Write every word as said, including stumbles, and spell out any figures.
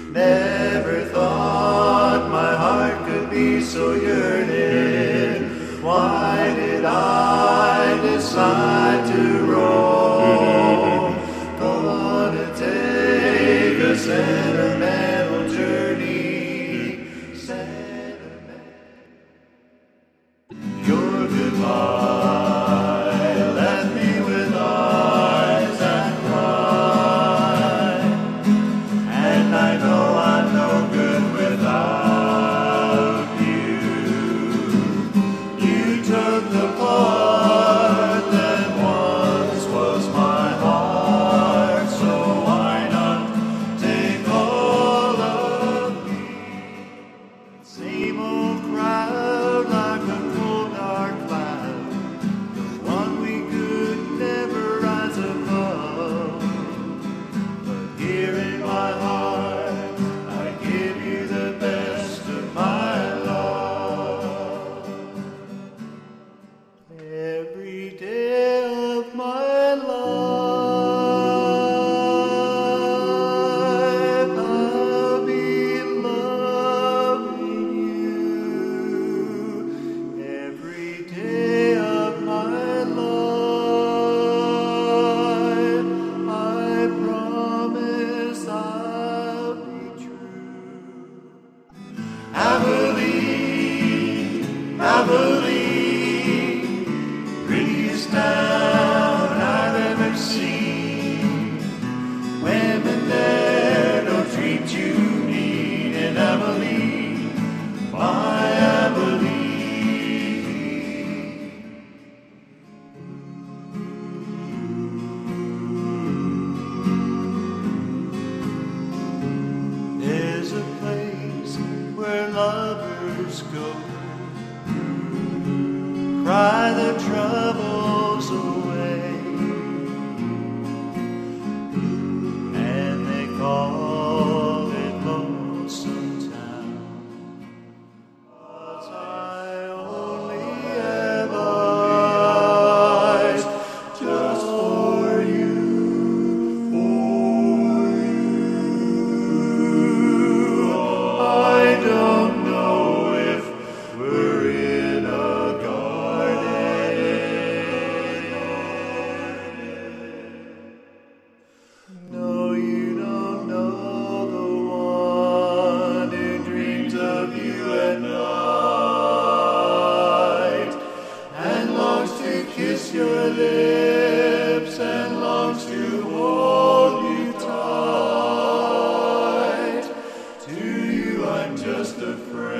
Never thought my heart could be so yearning. Why did I decide to roam? Gonna take a sentimental journey. Sentimental. Your goodbye left me with eyes that cry, and I know I'm no good without you. You took the part that once was my heart, so why not take all of me? Same old crowd, like a cold dark cloud, the one we could never rise above. But here in my heart, I give you the best of my love. Every day of my life, I'll be loving you. Every day of my life, I promise I'll be true. Abilene, Abilene, prettiest town I've ever seen. Women there don't treat you mean in Abilene, my Abilene. There's a place where lovers go, cry their troubles away, and they call it Lonesome Town. 'Cause I only have eyes just for you, for you. I don't know if we're in a no, you don't know the one who dreams of you at night, and longs to kiss your lips, and longs to hold you tight. To you I'm just a friend.